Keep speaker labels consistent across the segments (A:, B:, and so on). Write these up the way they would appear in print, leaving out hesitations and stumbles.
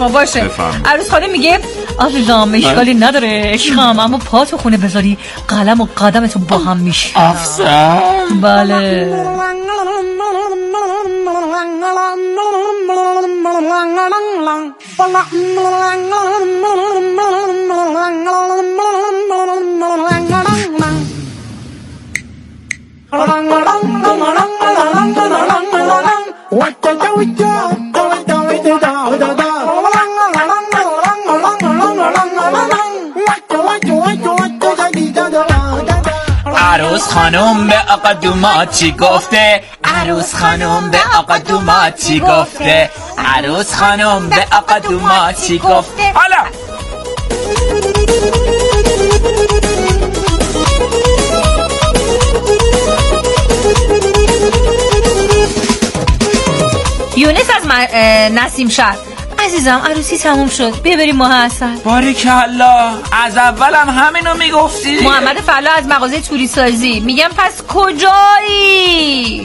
A: باشه. عروس خانم میگه عزیزم اشکالی نداره عشقم، اما پا تو خونه بذاری قلم و قدمتو با هم میشه.
B: افسر.
A: بله.
B: عروس خانم به آقا دومات چی گفته؟ عروس خانم به آقا دومات چی گفته؟ عروس خانم به آقا دومات چی گفته؟ حالا
A: یونس از نسیم شهر. عزیزم عروسی تموم شد، بیا بریم ماه عسل.
B: باریکالله، از اولم همینو میگفتی.
A: محمد فلا از مغازه توری سازی. میگم پس کجایی؟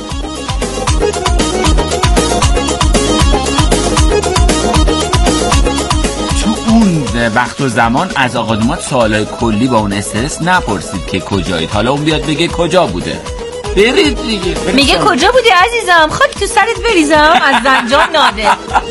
B: تو اون وقت و زمان از آقا دومات سوالای کلی با اون استرس نپرسید که کجایید، حالا اون بیاد بگه کجا بوده. برید دیگه.
A: میگه کجا بودی عزیزم؟ خاک تو سرت بریزم. از زنجان ناده.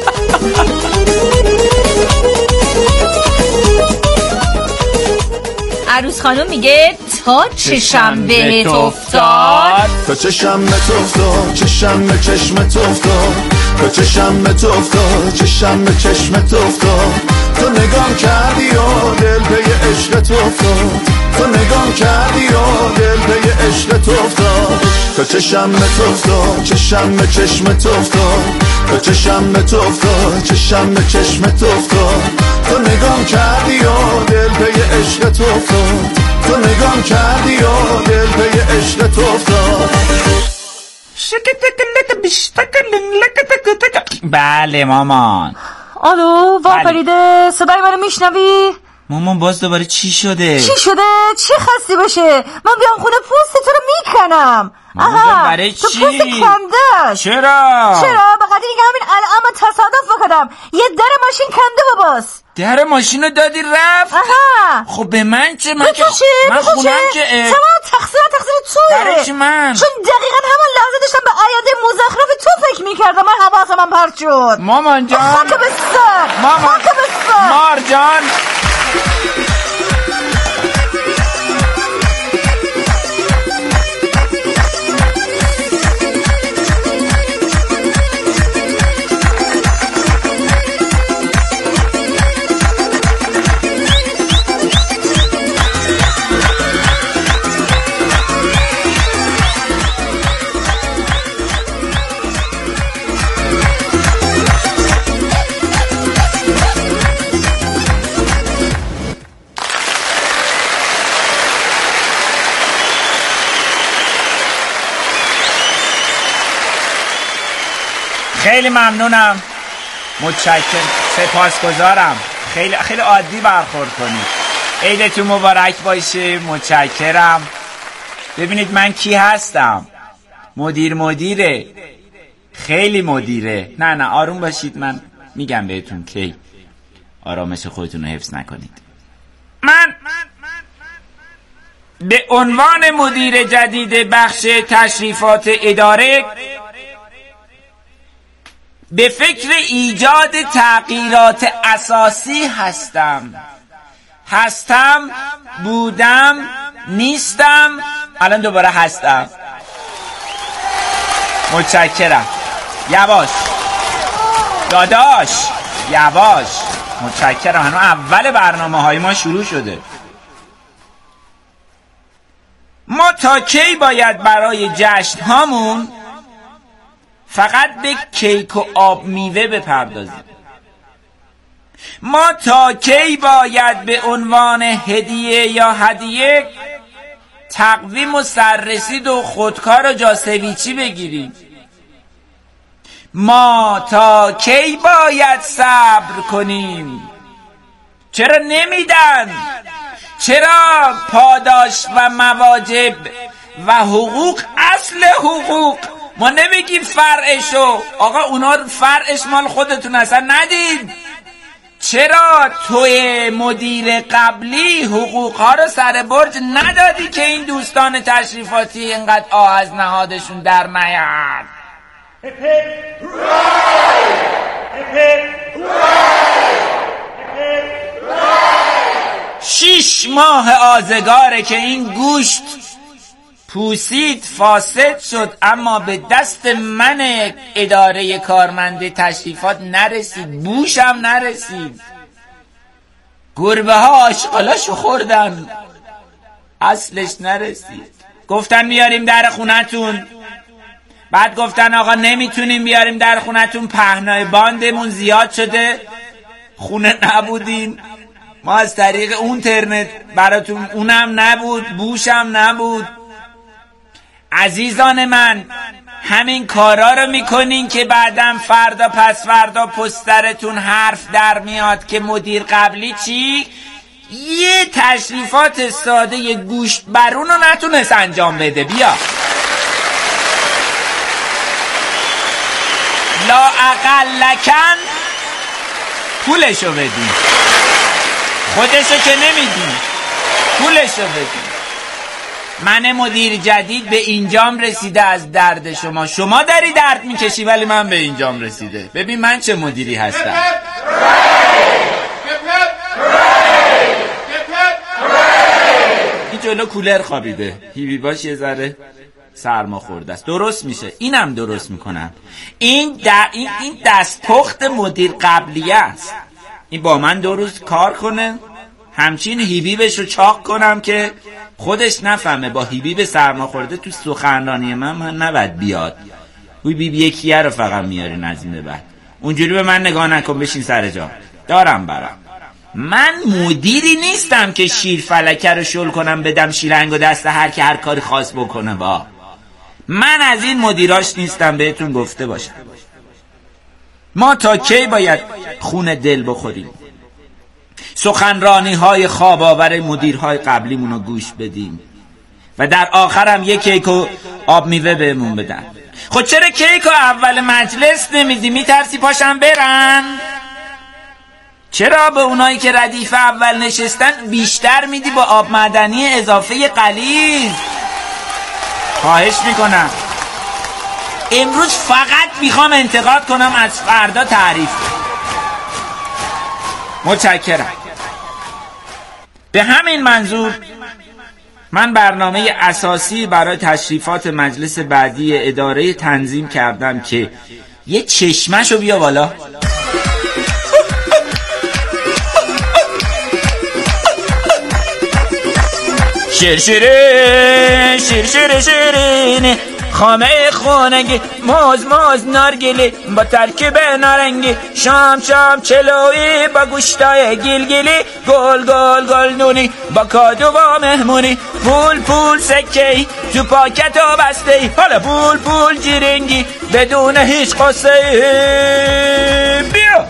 A: عروس خانم میگه تا چشم بهت افتاد،
C: تا چشم بهت افتاد، چشم به چشمت افتاد، تا چشم بهت افتاد، چشم به چشمت افتاد، تو نگام کردی و دل به عشقت افتاد، تو نگام کردی و دل به عشقت افتاد، تا چشم بهت افتاد، چشم به چشمت افتاد، تا چشم بهت افتاد، چشم به چشمت افتاد، تو نگام کردی و دل به عشقت افتاد، تو نگام کردی و دل به عشقت افتاد.
B: بله مامان.
A: الو واپریده، صدای منو میشنوی؟
B: مامان باز دوباره چی شده؟
A: چی شده؟ چی خستی باشه؟ من بیام خونه پوست تو رو میکنم.
B: آها برای چی؟
A: تو پوست کندش.
B: چرا؟
A: به خاطر اینکه همین الان من تصادف بکنم یه در ماشین کنده باباس.
B: در ماشین رو دادی رفت؟
A: آها.
B: خب به من چه؟ من که
A: من
B: خونم که
A: تمام تقصیر توه.
B: برای چی من؟
A: چون دقیقا همون لحظه داشتم به آینده مزخرف تو فکر میکردم، من حواسم پرت شد.
B: مامان جان.
A: خاک به سر.
B: مامان مار جان. خیلی ممنونم، متشکرم، سپاسگزارم. خیلی عادی برخورد کنید. عیدتون مبارک باشه. متشکرم. ببینید من کی هستم. مدیره. خیلی مدیره. نه آروم باشید، من میگم بهتون کی. آرامش خودتون رو حفظ نکنید. من به عنوان مدیر جدید بخش تشریفات اداره به فکر ایجاد تغییرات اساسی هستم، بودم، نیستم، الان دوباره هستم. متشکرم. یواش داداش، یواش. متشکرم. هنوز اول برنامه‌های ما شروع شده. ما تا کی باید برای جشن هامون فقط به کیک و آب میوه بپردازیم؟ ما تا کی باید به عنوان هدیه تقویم و سررسید و خودکار و جاسویچی بگیریم؟ ما تا کی باید صبر کنیم؟ چرا نمیدن؟ چرا پاداش و مواجب و حقوق اصل حقوق؟ ما نمیگیم فرعشو. آقا اونا فرعش مال خودتون اصلا ندید. چرا توی مدیر قبلی حقوقها رو سر برج ندادی که این دوستان تشریفاتی اینقدر آه از نهادشون در نیاد؟ 6 ماه آزگاره که این گوشت پوسید فاسد شد، اما به دست من اداره کارمند تشریفات نرسید، بوشم نرسید. گربه ها آشغالاشو خوردن، اصلش نرسید. گفتن میاریم در خونتون، بعد گفتن آقا نمیتونیم بیاریم در خونتون، پهنای باندمون زیاد شده، خونه نبودین، ما از طریق اینترنت براتون، اونم نبود، بوشم نبود. عزیزان من، همین کارا رو میکنین که بعدم فردا پس فردا پسترتون حرف در میاد که مدیر قبلی چی؟ یه تشریفات ساده یه گوشت برون رو نتونست انجام بده. بیا لا اقلکن پولشو بدین، خودشو که نمیدین، پولشو بدین. من مدیر جدید به اینجام رسیده از درد شما، شما داری درد میکشی ولی من به اینجام رسیده. ببین من چه مدیری هستم. این جلو کولر خوابیده، هیوی باش یه ذره سرما خورده است، درست میشه، اینم درست میکنم. این دستپخت مدیر قبلی است. این با من 2 روز کار کنه، همچین هیبیبش رو چاق کنم که خودش نفهمه با هیبیب سرما خورده تو سخنرانی من نباید بیاد. هیبیب یکیه رو فقط میارین از این به بعد. اونجوری به من نگاه نکن، بشین سر جا، دارم برم. من مدیری نیستم که شیر فلکه رو شل کنم بدم شیرنگ و دست هر که هر کاری خاص بکنه. با من از این مدیراش نیستم، بهتون گفته باشم. ما تا کی باید خون دل بخوریم؟ سخنرانی های خواب آور مدیرهای قبلیمون رو گوش بدیم و در آخرم یک کیک و آب میوه بهمون بدن. خود چرا کیک و اول مجلس نمیدی؟ میترسی پاشن برن؟ چرا به اونایی که ردیف اول نشستن بیشتر میدی با آب معدنی اضافه غلیظ؟ خواهش میکنم. امروز فقط میخوام انتقاد کنم، از فردا تعریف کنم. متشکرم. به همین منظور من برنامه اساسی برای تشریفات مجلس بعدی اداره تنظیم کردم که یه چشمشو بیا بالا. شیر شیرینی خامه خونگی موز نارگیلی با ترکیب نارنگی، شام چلوی با گوشتای گیلگیلی، گل نونی با کادو و مهمونی، پول سکهی تو پاکت و بسته، حالا پول جیرنگی بدون هیچ قصه. بیا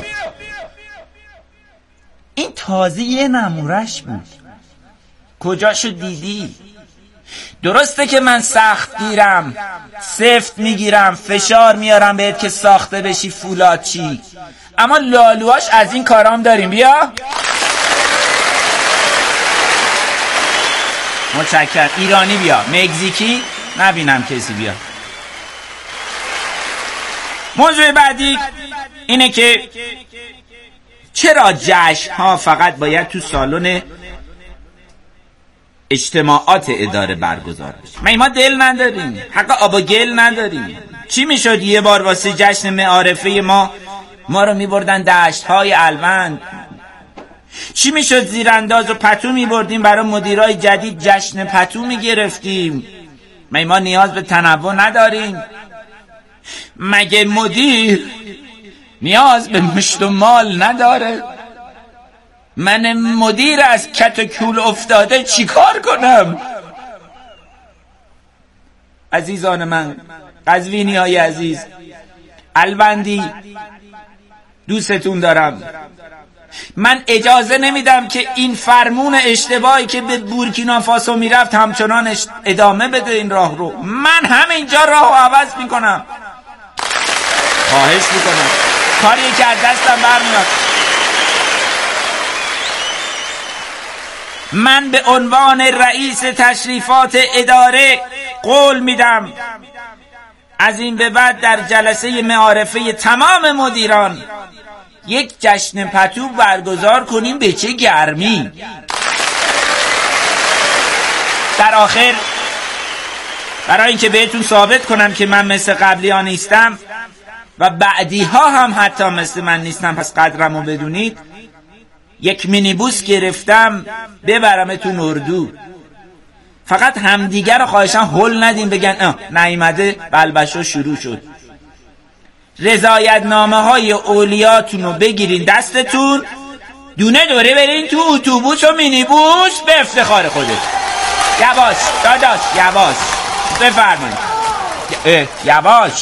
B: این تازه یه نمورش بود، کجاشو دیدی؟ درسته که من سخت گیرم، سفت میگیرم، فشار میارم بهت که ساخته بشی فولاد چی، اما لالواش از این کارام داریم. بیا متشکرم. ایرانی بیا، مکزیکی نبینم کسی. بیا موضوع بعدی اینه که چرا جشن ها فقط باید تو سالن اجتماعات اداره برگزار بشه؟ ما دل نداریم؟ حق آب و گل نداریم؟ چی میشد یه بار واسه جشن معارفه ما رو میبردن دشت‌های الوند؟ چی میشد زیرانداز و پتو میبردیم برای مدیرای جدید جشن پتو میگرفتیم؟ ما نیاز به تنوع نداریم؟ مگه مدیر نیاز به مشت و مال نداره؟ من مدیر از کت و کول افتاده چی کار کنم؟ عزیزان من، قزوینی های عزیز، الوندی، دوستتون دارم. من اجازه نمیدم که این فرمون اشتباهی که به بورکینافاسو میرفت همچنان ادامه بده این راه رو. من همینجا راه رو عوض میکنم. خواهش میکنم، کاری که از دستم برمیاد. من به عنوان رئیس تشریفات اداره قول میدم از این به بعد در جلسه معارفه تمام مدیران یک جشن پتو برگزار کنیم. به چه گرمی. در آخر برای اینکه بهتون ثابت کنم که من مثل قبلی ها نیستم و بعدی ها هم حتی مثل من نیستم، پس قدرمو بدونید، یک مینیبوس گرفتم ببرمتون اردو. فقط همدیگر رو خواهشم هول ندیم بگن نیامده بلبشو شروع شد. رضایت نامه های اولیاتون رو بگیرین دستتون، دونه دوره برین تو اتوبوس و مینیبوس به افتخار خودت. یواش داداش یواش، بفرمایید. یواش.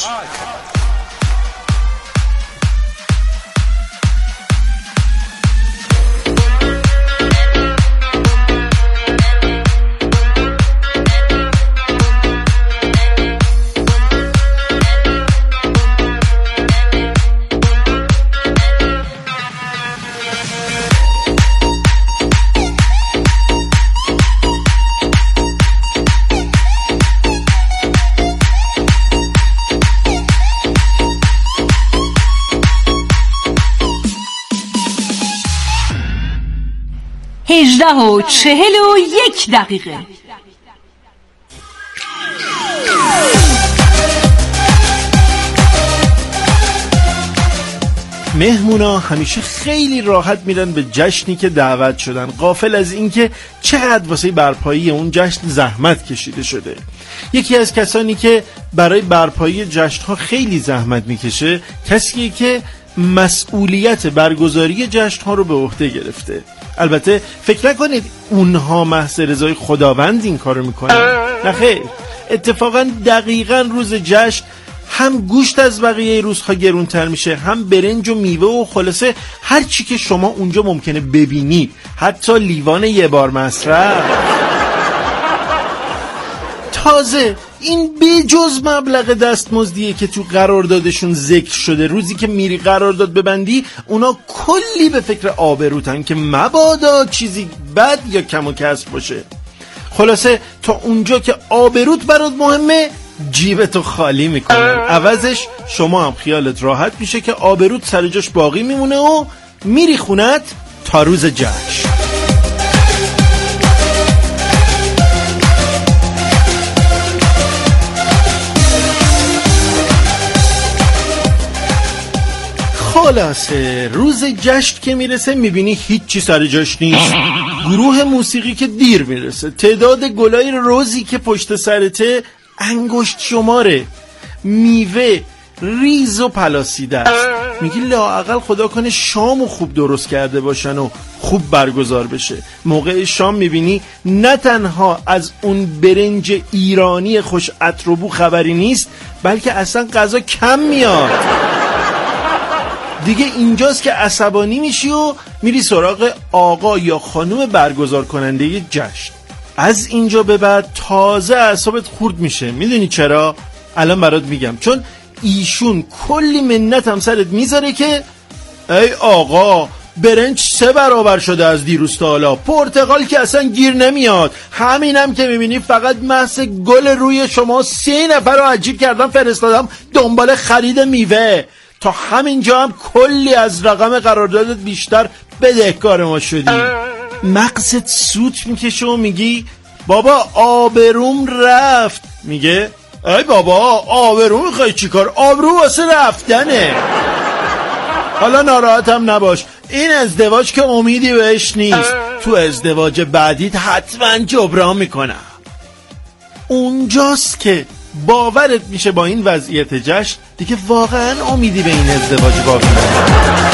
A: هجده و 41 دقیقه.
D: مهمونا همیشه خیلی راحت میرن به جشنی که دعوت شدن، غافل از اینکه چقدر واسه برپایی اون جشن زحمت کشیده شده. یکی از کسانی که برای برپایی جشن‌ها خیلی زحمت میکشه کسیه که مسئولیت برگزاری جشن‌ها رو به عهده گرفته. البته فکر نکنید اونها محض رضای خداوند این کارو میکنن، نه خیر، اتفاقا دقیقاً روز جشن هم گوشت از بقیه روزها گرونتر میشه، هم برنج و میوه و خلاصه هر چی که شما اونجا ممکنه ببینید، حتی لیوان یه بار مصرف. تازه این بجز مبلغ دستمزدیه که تو قراردادشون ذکر شده. روزی که میری قرارداد ببندی اونا کلی به فکر آبروتن که مبادا چیزی بد یا کم و کسر باشه. خلاصه تا اونجا که آبروت برات مهمه جیبتو خالی میکنن، عوضش شما هم خیالت راحت میشه که آبروت سر جاش باقی میمونه و میری خونت تا روز جشن. خلاصه روز جشن که میرسه میبینی هیچی سر جاش نیست. گروه موسیقی که دیر میرسه، تعداد گلای روزی که پشت سرته انگشت شماره، میوه ریز و پلاسیده است. میگی لااقل خدا کنه شامو خوب درست کرده باشن و خوب برگزار بشه. موقع شام میبینی نه تنها از اون برنج ایرانی خوش عطر و بو خبری نیست، بلکه اصلا غذا کم میاد. دیگه اینجاست که عصبانی میشی و میری سراغ آقا یا خانم برگزار کننده جشن. از اینجا به بعد تازه اعصابت خورد میشه. میدونی چرا؟ الان برات میگم. چون ایشون کلی منت هم سرت میذاره که ای آقا برنج 3 برابر شده از دیروز تا حالا، پرتقال که اصلا گیر نمیاد، همینم که میبینی فقط محض گل روی شما 3 نفر رو عجیب کردم فرستادم دنبال خرید میوه. تا همینجا هم کلی از رقم قراردادت بیشتر بدهکار ما شدی. مغزت سوت میکشه و میگی بابا آبروم رفت. میگه ای بابا آبرو میخوای چیکار؟ آبرو واسه رفتنه. حالا ناراحت هم نباش، این ازدواج که امیدی بهش نیست، تو ازدواج بعدیت حتما جبران میکنم. اونجاست که باورت میشه با این وضعیت جشن دیگه واقعا امیدی به این ازدواج باقی نمونده.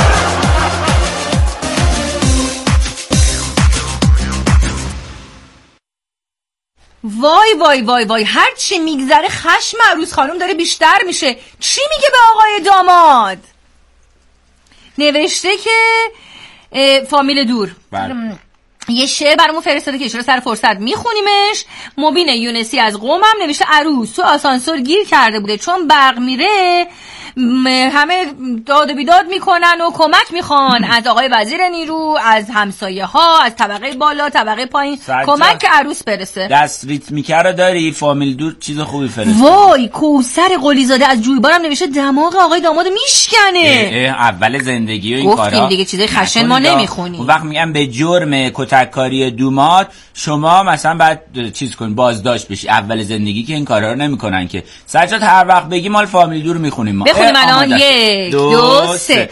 A: وای وای وای وای، هر چی میگذره خشم عروس خانم داره بیشتر میشه. چی میگه به آقای داماد؟ نوشته که فامیل دور. یه شعر برامون فرستاده که اشاره سر فرصت میخونیمش. مبین یونسی از قم هم نوشته عروس تو آسانسور گیر کرده بوده، چون برق میره همه داد و بیداد میکنن و کمک میخوان از آقای وزیر نیرو، از همسایه ها، از طبقه بالا، طبقه پایین، کمک که عروس برسه.
B: دست ریتمیکه رو داری؟ فامیل دور چیز خوبی فرسته.
A: وای کوثر قلیزاده از جویبارم نوشته دماغ آقای دامادو میشکنه.
B: اول زندگی و این کارا
A: گفتیم دیگه چیزای خشن ما نمیخونیم.
B: اون وقت میگم به جرم کتککاری دوماد شما مثلا بعد چیز کن، بازداشت بشی. اول زندگی که این کارا رو نمیکنن که. سجاد هر وقت بگی مال فامیل دور میخونیم ما.
A: بخونیم الان 1 2 3.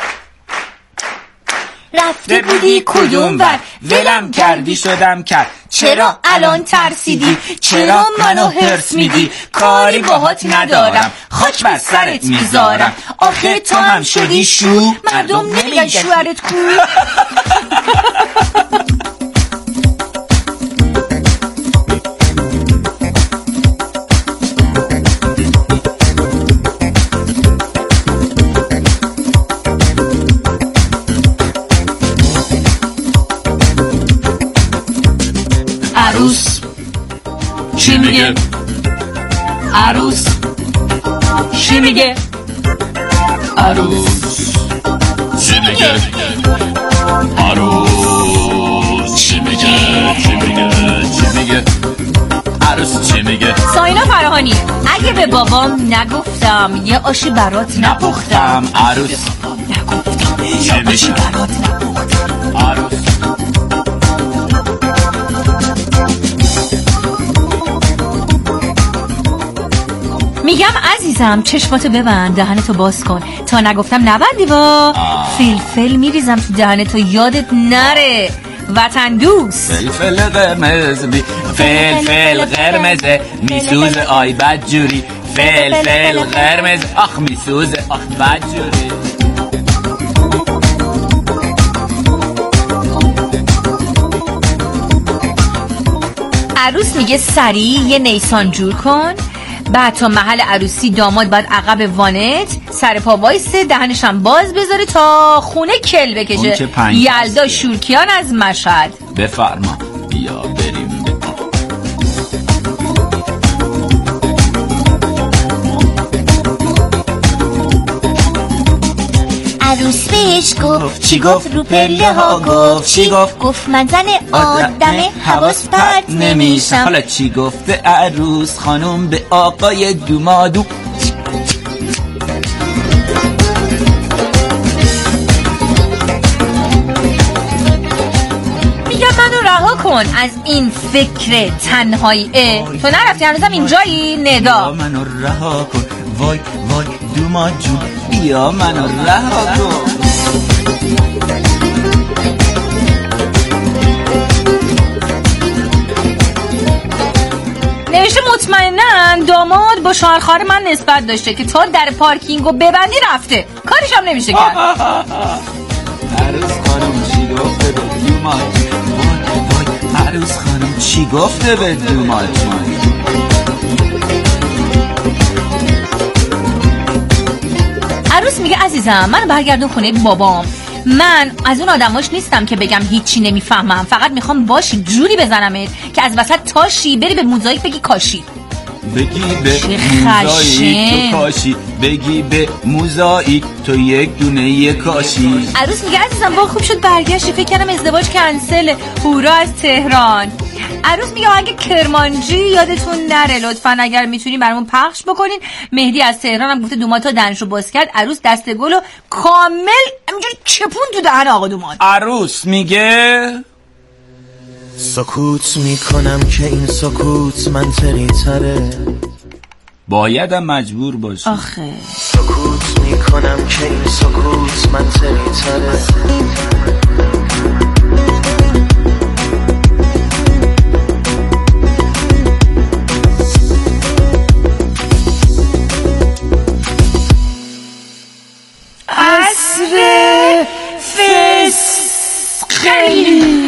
B: رفته بودی کدوم ور ولم کردی شدم کرد، چرا الان ترسیدی، چرا منو هرس میدی، کاری باهات ندارم خاک بر سرت میذارم، آخه تو هم شدی شو مردم نمیگن شوهرت کو. عروس چی میگه؟ عروس چی میگه؟ عروس چی میگه؟ عروس چی میگه؟ چی میگه؟ چی میگه؟ عروس چی میگه؟
A: ساینا فراهانی اگه به بابام نگفتم یه آشی برات نپختم.
B: عروس
A: نگفتم یه آشی برات نپختم.
B: عروس
A: میگم عزیزم چشماتو ببند، دهنتو باز کن، تا نگفتم نبندی وا. فلفل میریزم تو دهنتو یادت نره، وطن دوست.
B: فلفل قرمز فلفل قرمز میسوز آی بدجوری، فلفل قرمز آخ میسوز آخ بدجوری.
A: عروس میگه سریع یه نیسان جور کن، بعد تا محل عروسی داماد باید عقب وانت سر پا وایسه، دهنش هم باز بذاره تا خونه کل بکشه. یلدا شورکیان از مشهد.
B: بفرما بیا بریم.
E: عروس بهش گفت
B: چی گفت؟
E: رو پله ها گفت
B: چی گفت؟
E: گفت من زن آدمه حواس پرت نمیشم.
B: حالا چی گفته عروس خانم به آقای دومادو؟
A: میگم منو رها کن از این فکر تنهایی. تو نرفتی هنوزم اینجایی؟ ندا
B: منو رها کن، وای وای دوماد جون بیا منو رها کن.
A: نوشته مطمئنن داماد با شوهرخوار من نسبت داشته که تا در پارکینگو ببندی رفته، کارش هم نمیشه کرد.
B: عروس خانم چی گفته به دوماد؟ وای وای عروس خانم چی گفته به دوماد؟
A: عروس میگه عزیزم منو برگردون خونه بابام، من از اون آدماش نیستم که بگم هیچی نمیفهمم، فقط میخوام باشی جوری بزنمت که از وسط تاشی بری به موزاییک بگی کاشی.
B: بگی به موزاییک تو کاشی، بگی به موزاییک تو یک دونه یک کاشی.
A: عروس میگه عزیزم با خوب شد برگشتی، فکر کردم ازدواج کنسل. هورا از تهران. عروس میگه آهنگ کرمانجی یادتون نره لطفا اگر میتونین برامون پخش بکنین. مهدی از تهران هم گفته دوماد تا دهنشو باز کرد، عروس دست گلو کامل همینجوری چپون تو دهن آقا دوماد.
B: عروس میگه
C: سکوت میکنم که این سکوت منطقی تره،
B: بایدم مجبور باشی.
A: آخه
C: سکوت میکنم که این سکوت منطقی تره.
A: عصر فسقی.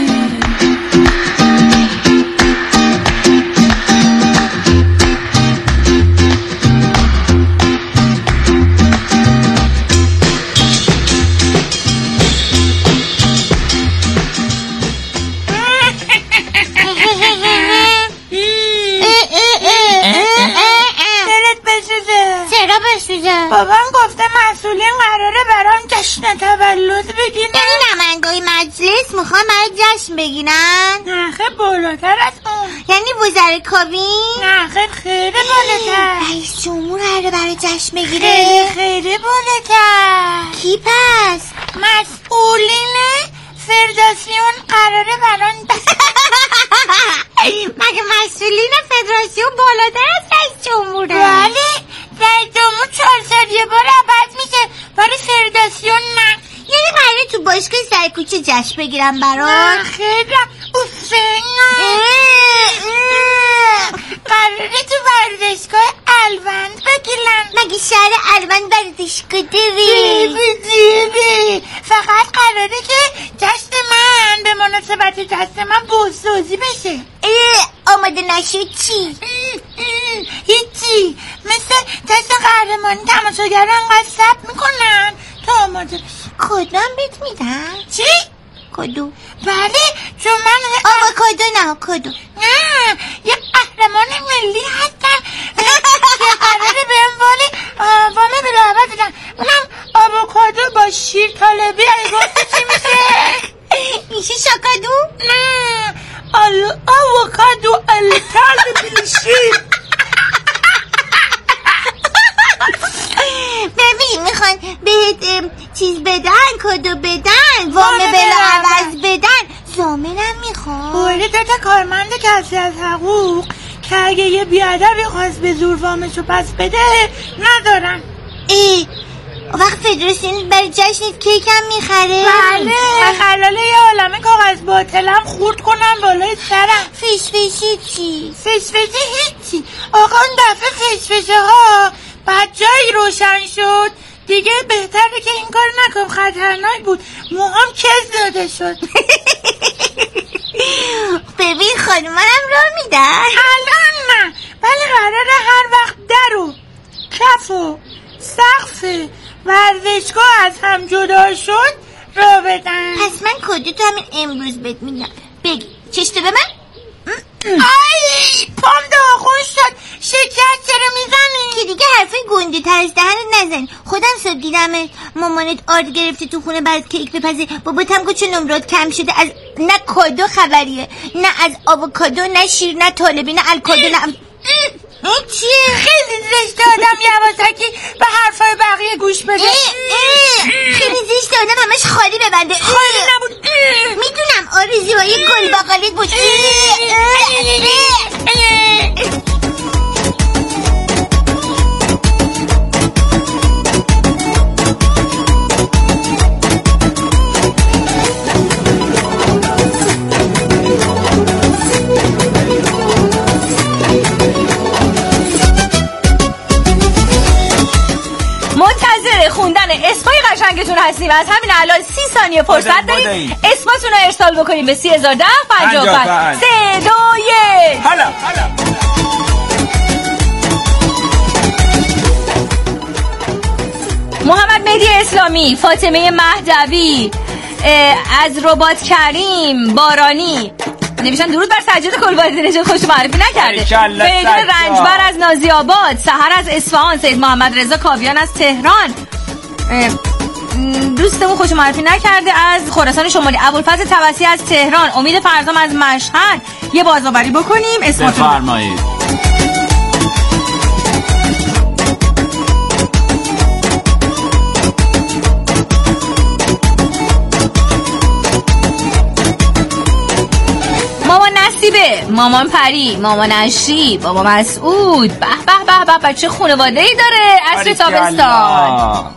F: بابام گفته مسئولین قراره برام جشن تولد بگیرن.
E: یعنی نمایندگای مجلس میخوان برای جشن بگیرن؟
F: نه خیلی بالاتر از اون.
E: یعنی وزیر کابین؟
F: نه خیلی بالاتر.
E: رئیس جمهور قراره برای جشن بگیره؟
F: خیلی بالاتر.
E: کی پس؟
F: مسئولین فدراسیون قراره برام
E: مگه مسئولین فدراسیون بالاتر از رئیس جمهوره؟
F: بله، رئیس جمهور 4 سال یه بار عوض میشه، برای فدراسیون نه.
E: یعنی قراره تو باشگاه سرکوچه جشن بگیرم برات؟
F: نه خیلی قراره تو ورزشگاه الوند بگیرن.
E: مگه شهر الوند ورزشگاه داری؟
F: فقط قراره که جشن من به مناسبت جشن من بازسازی بشه.
E: آماده نشد چی؟
F: هیچی، مثل جشن قهرمانی تماشاگران انقدر صبر میکنن تا آماده بشه.
E: کدام بیت میدن؟
F: چی؟
E: کدو؟
F: بله، چون من
E: آووکادو نه کدو.
F: نه، یه قهرمان ملی هستم که قراره بهم وام بلاوت بدن. اونم آووکادو با شیر طالبی. گفتی چی میشه؟
E: میشه شاکادو؟
F: نه، آووکادو الطالبی شیر.
E: ببین میخوان بهت چیز بدن، کدو بدن، وام بلاعوض بدن. ضامنم میخوان.
F: بوله 2 تا کارمند کسی از حقوق که اگه یه بیادبی خواست به زور وامشو پس بده ندارن.
E: وقت فدراسیون برای جشن کیک هم میخره؟
F: بله، خلاله یه عالمه کاغذ باطلم خورد کنم بالای سرم.
E: فشفشی چی؟
F: فشفشه هیچی. آقا اون دفعه فشفشه ها بعد جایی روشن شد دیگه بهتره که این کار نکن، خطرناک بود. موهام کز داده شد.
E: ببین خانومانم را میدن؟
F: الان نه، ولی قراره هر وقت در و کف و سقف ورزشگاه از هم جدا شد را بدن.
E: پس من کدو تو همین امروز بهت میدم. بگی چشتو به من؟
F: ای پام داغون شد. شکر چرا میزنی؟
E: که دیگه حرفای گنده تر از دهنت نزنی. خودم صبح دیدم مامانت آرد گرفته تو خونه برات کیک بپزه. باباتم گفت چون نمرات کم شده از نه کادو خبریه، نه از آووکادو، نه شیر، نه طالبی، نه الکادو، نه این چیه؟
F: خیلی زشته آدم یواشکی به حرفای بقیه گوش بده.
E: خیلی زشته آدم همش خالی ببنده.
F: خالی نبود.
E: میدونم آرزوهای گل باقالیت بود.
A: خوندن اسمای قشنگتون هستیم. از همین الان 30 ثانیه فرصت دارید اسماتون رو ارسال بکنیم به 3010 55 3 2 1.
B: حالا
A: محمد مهدی اسلامی، فاطمه مهدوی، از ربات کریم بارانی نوشتن درود بر سجاد کلبادی نژاد. خوش معرفی نکرده. فریدون رنجبر از نازی آباد، سحر از اصفهان، سید محمد رضا کاویان از تهران، دوستمون خوش معرفی نکرده از خراسان شمالی، ابوالفضل توسی از تهران، امید فرزام از مشهد. یه بازآوری بکنیم اسمتون
B: بفرمایید.
A: مامان نصیبه، مامان پری، مامان اشی، بابا مسعود. به به به به، چه خانواده‌ای داره عصر تابستان.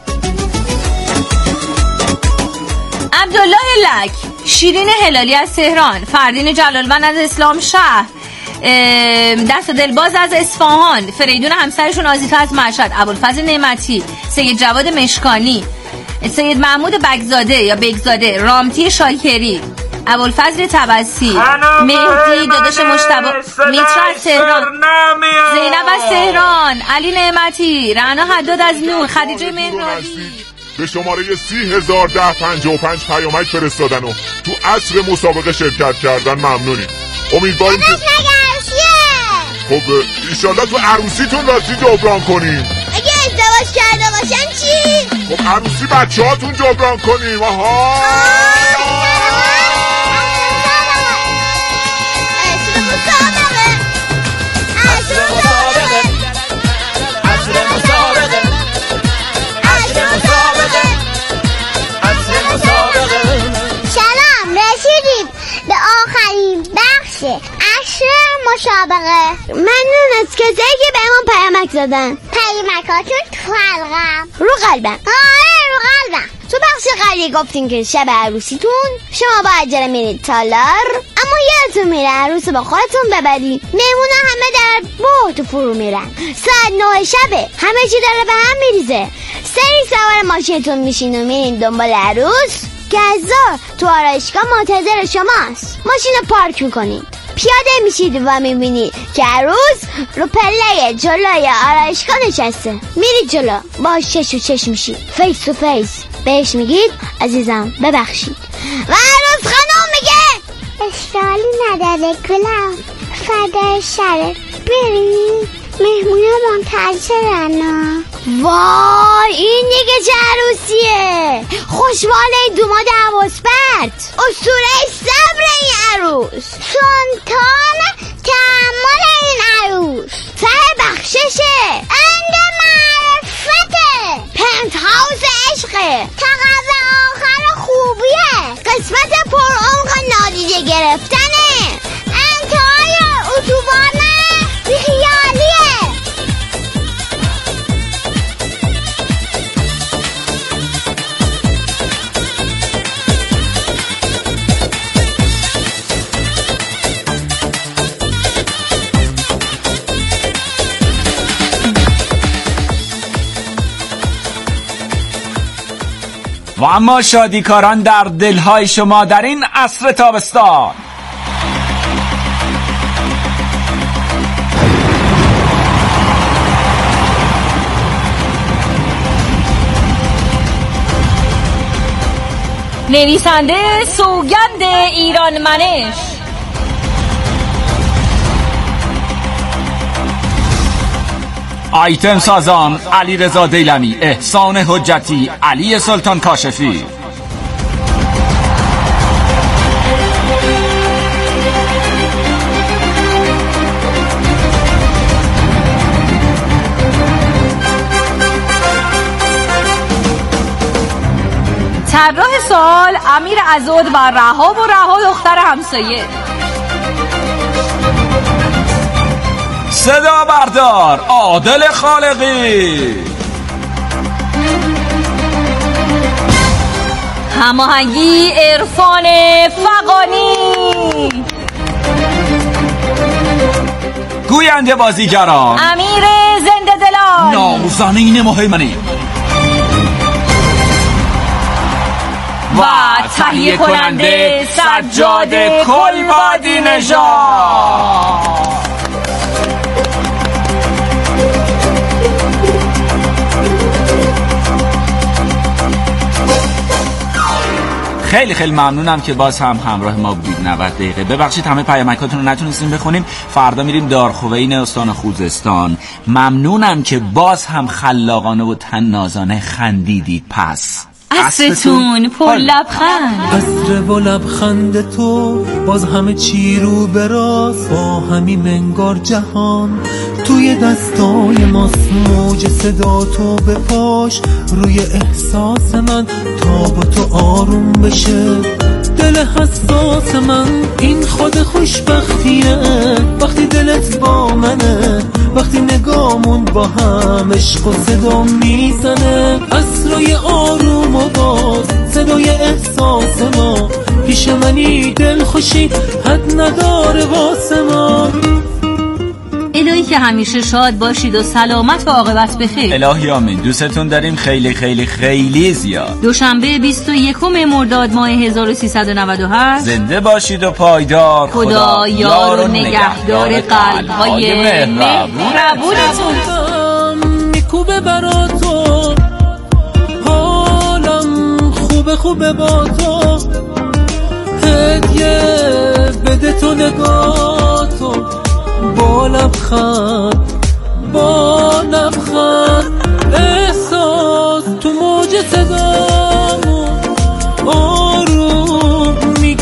A: عبدالله لک، شیرین هلالی از تهران، فردین جلالوند از اسلام شهر، دست دلباز از اصفهان، فریدون همسرشون آزیتا از مشهد، ابوالفضل نعمتی، سید جواد مشکانی، سید محمود بگزاده یا بگزاده، رامتی شاکری، ابوالفضل تبسی، مهدی داداش مجتبی، میترا از تهران، زینب از تهران، علی نعمتی، رعنا حداد از نور، خدیجه مهرابی.
G: به شماره 301055 پیامک فرستادن و تو عصر مسابقه شرکت کردن ممنونیم. امیدواریم که خب ایشالله تو عروسیتون راستی جبران کنیم.
E: اگه ازدواج ازدواج کرده باشن چی؟
G: خب عروسی بچه هاتون جبران کنیم. آها
E: عصر مسابقه. ممنون از کسایی که بهمون پیامک زدن. پیامکاتون تو حلقم رو قلبم. آره رو قلبم. تو بخش قبلی گفتین که شب عروسیتون شما با عجله میرید تالار، اما یادتون میره عروس با خودتون ببرید. مهمونا همه در بهت فرو میرن. ساعت 9 شبه همه چی داره به هم میریزه. سری سوار ماشینتون میشین و میرین دنبال عروس که از ظهر تو آرایشگاه منتظر شماست. ماشین رو پارک میکنید، پیاده میشید و میبینید که عروس رو پله جلوی آرایشگاه نشسته. میرید جلو، باش چش و چش میشید، فیس تو فیس. بهش میگید عزیزم ببخشید و عروس خانم میگه اشکالی نداره گلم، فدای سرت، بریم مهمونه منتظرن. وای این دیگه چه عروسیه؟ خوشواله دوماد حواسپرت، اسطوره صبر این عروس، سلطان تحمل این عروس، ته بخششه، اند معرفته، پنت هاوس عشقه، تقوی آخر خوبیه، قسمت پر عمق نادیده گرفتنه، انتهای اتوبانه بیخیالیه.
B: و اما شادیکاران در دلهای شما در این عصر تابستان،
A: نویسنده سوگند ایران منش،
B: آیتم سازان علیرضا دیلمی، احسان حجتی، علی سلطان کاشفی.
A: طراح سال امیر عزود و رها دختر همسایه.
B: صدا بردار عادل خالقی.
A: هماهنگی عرفان فغانی.
B: گوینده بازیگران
A: امیر زنده دلان،
B: نازنین مهیمنی و تهیه کننده سجاد کلبادی نژاد. خیلی خیلی ممنونم که باز هم همراه ما بودید 90 دقیقه. ببخشید همه پیامکاتون رو نتونستیم بخونیم، فردا میریم دارخوبین استان خوزستان. ممنونم که باز هم خلاقانه و طنازانه خندیدید. پس
A: عصرتون پر لبخند،
H: عصر و لبخند تو باز همه چی رو براست، با همین منگار جهان توی دستای ماست. موج صدا تو بپاش روی احساس من تا با تو آروم بشه دل حساس من. این خود خوشبختیه وقتی دلت با منه، وقتی نگامون با هم عشق و صدا میزنه. عصرای آروم و باز صدای احساس ما، پیش منی دل خوشی حد نداره واسه ما.
A: الهی که همیشه شاد باشید و سلامت و عاقبت بخیر.
B: الهی آمین. دوستتون داریم خیلی خیلی خیلی زیاد.
A: دوشنبه 21 مرداد ماه 1398.
B: زنده باشید و پایدار.
A: خدا یار و نگهدار قلب‌های مهربونتون.
H: میکوبه برا تو حالم خوبه با تو، هدیه بده تو نگاه تو با لبخند موج صدا